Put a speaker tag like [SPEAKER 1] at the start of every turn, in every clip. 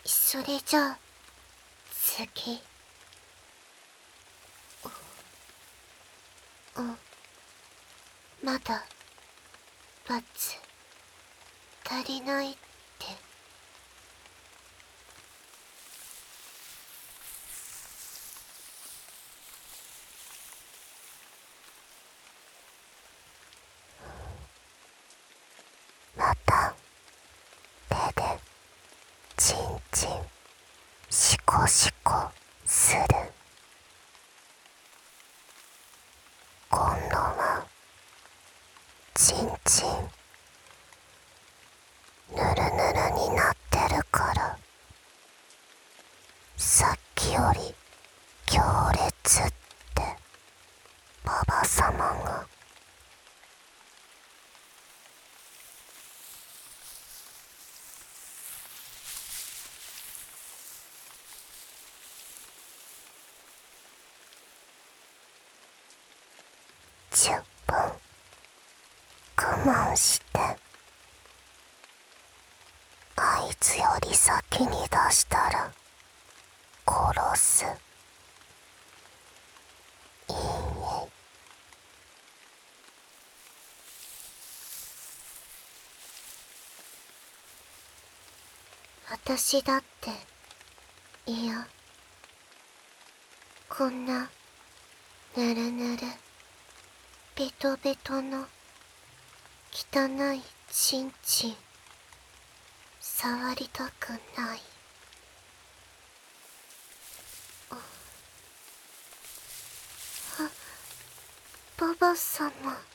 [SPEAKER 1] それじゃあ次。まだバツ足りないって。
[SPEAKER 2] また手でチンチンシコシコする。今度はチンチンヌルヌルになってるから、さっきより強烈ってババ様が。10分我慢して、あいつより先に出したら殺す。いいえ。
[SPEAKER 1] 私だっていや、こんなぬるぬるベトベトの汚いチンチン触りたくない。ババ様。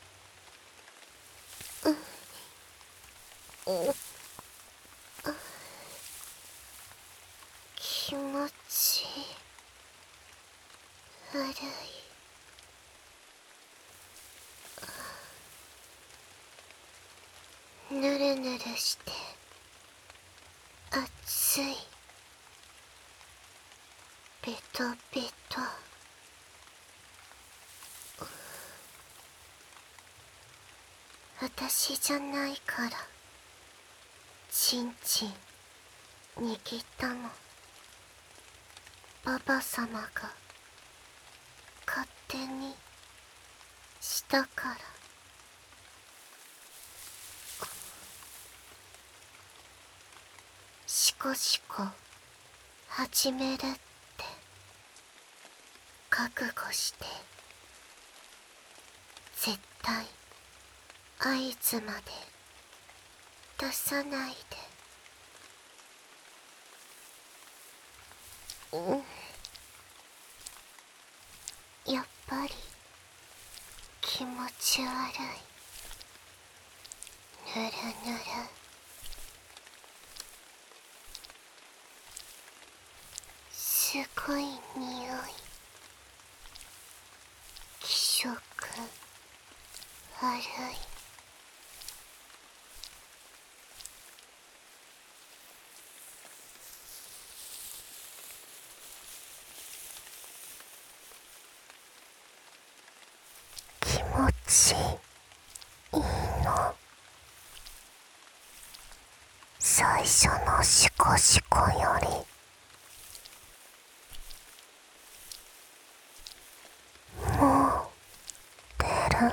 [SPEAKER 1] 気持ち悪い。ぬるぬるして熱いベトベト。私じゃないからチンチン握ったの。ババ様が勝手にしたから。シコシコ始めるって覚悟して、絶対合図まで出さないで。やっぱり気持ち悪い。ぬるぬる。すごい匂い。気色悪い。
[SPEAKER 2] 気持ちいいの。最初のシコシコよりもう出る。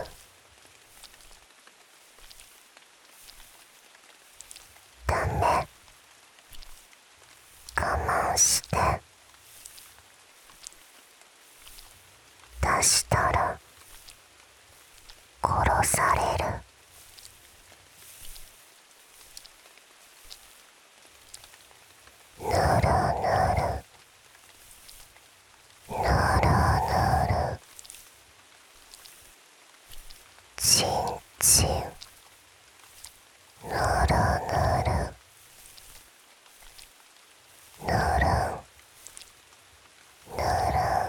[SPEAKER 2] ダメ。我慢して出したら殺される。ぬるぬるぬるぬる。チンチンぬるぬるぬるぬる。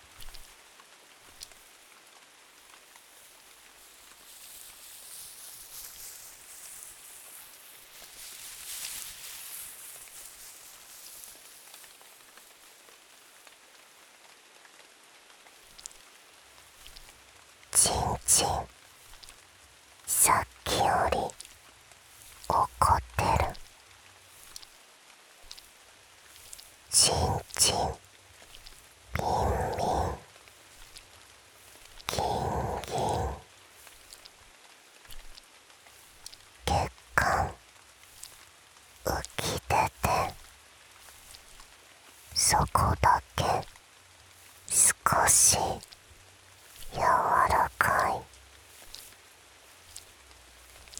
[SPEAKER 2] チンチンさっきより怒ってる。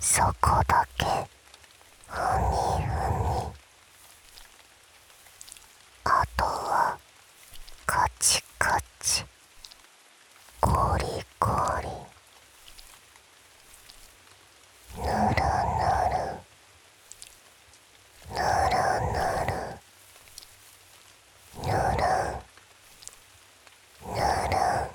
[SPEAKER 2] そこだけふにふに、あとはカチカチゴリゴリ、ぬるぬるぬるぬるぬるぬる。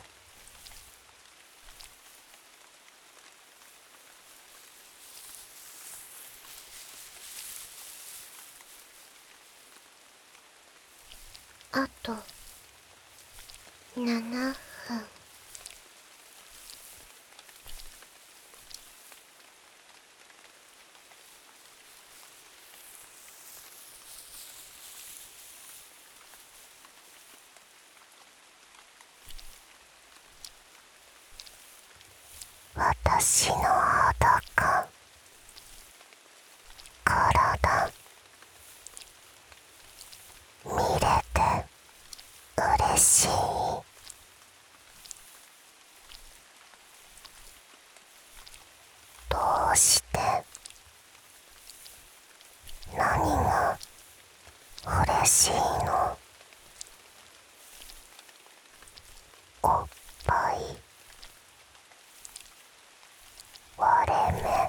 [SPEAKER 1] あと7分。
[SPEAKER 2] 私の裸、体、見れて嬉しい。どうして何が嬉しいの？おっぱい、割れ目、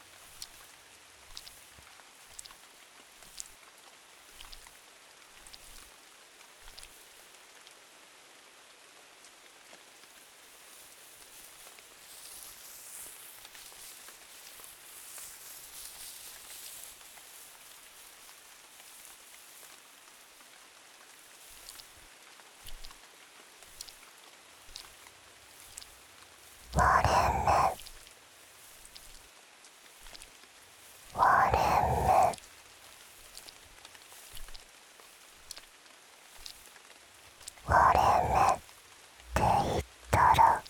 [SPEAKER 2] 割れ目、割れ目、割れ目って言ったら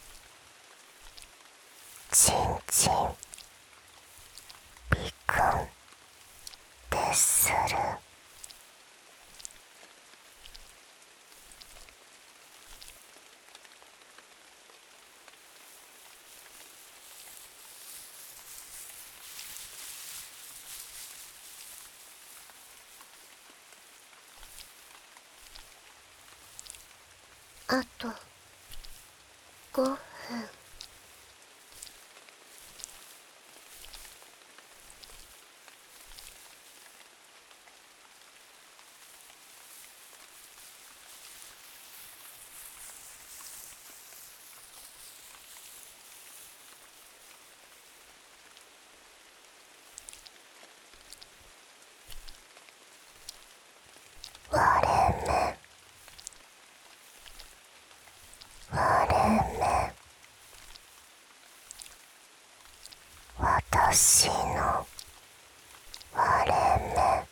[SPEAKER 2] チンチンビクンでする。
[SPEAKER 1] あと5分。
[SPEAKER 2] 割れ目、割れ目、私の割れ目、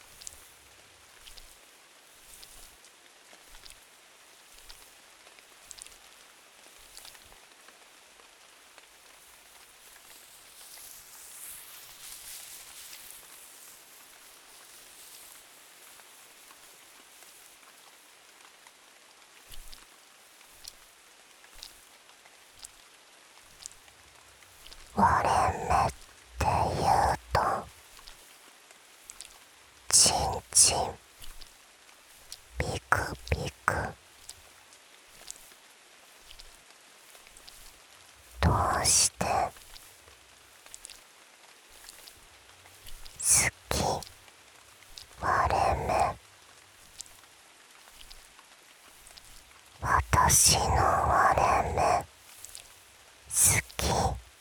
[SPEAKER 2] 割れ目って言うとチンチンビクビク、どうして好き？割れ目、私の割れ目好き？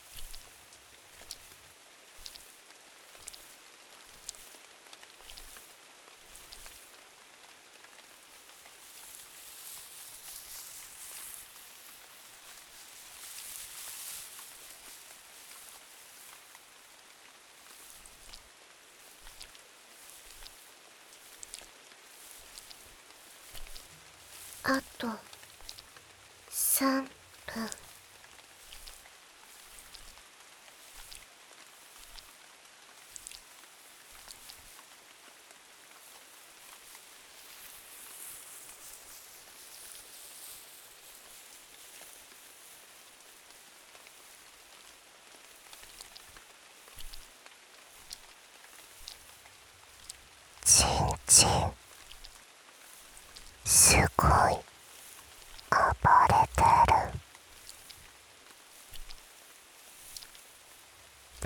[SPEAKER 1] あと3分。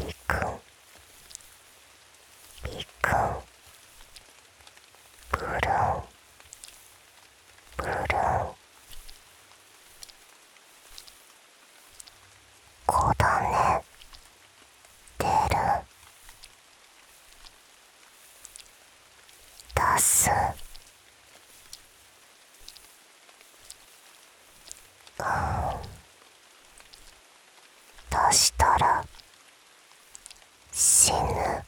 [SPEAKER 2] ビクンビクン、ブルンブルン、こだね出る、出す、出したら死ぬ。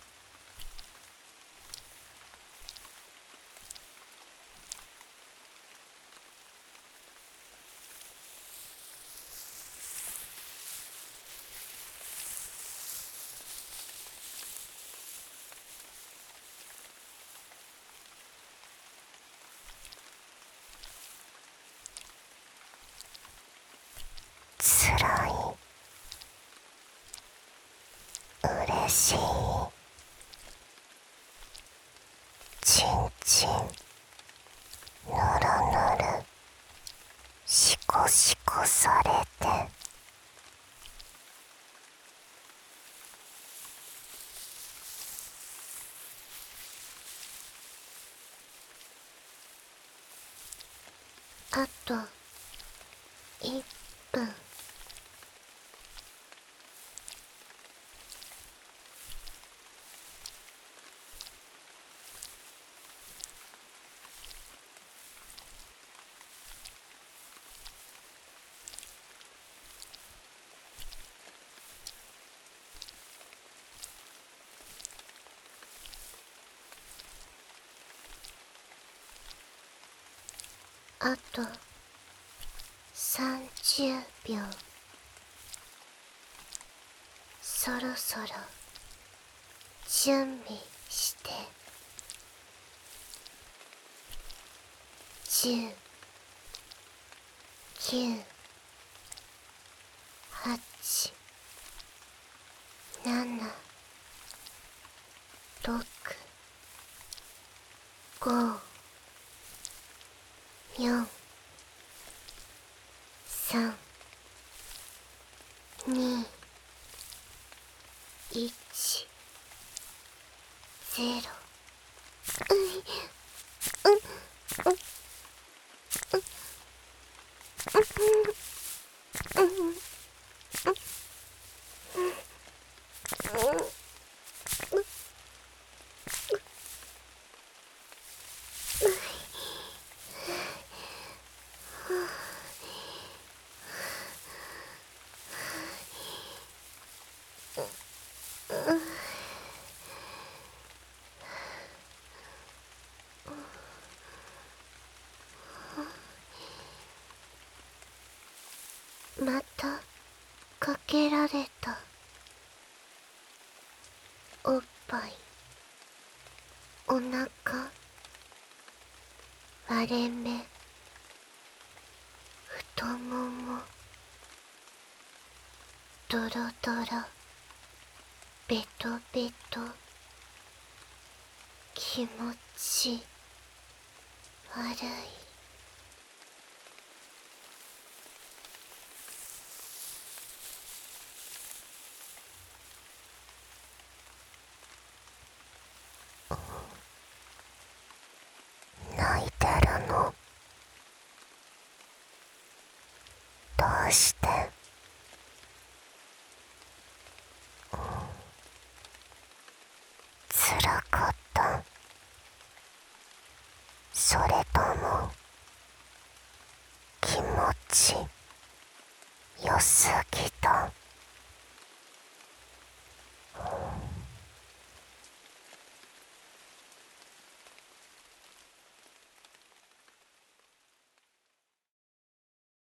[SPEAKER 2] つらい、嬉しい、ちんちん、ぬるぬる、シコシコされて、
[SPEAKER 1] あと1分。あと30秒。そろそろ準備して。10、9、8、7、6、5、4、3、2、1、0。またかけられた。おっぱい、おなか、割れ目、太もも、ドロドロ、ベトベト、気持ち悪い。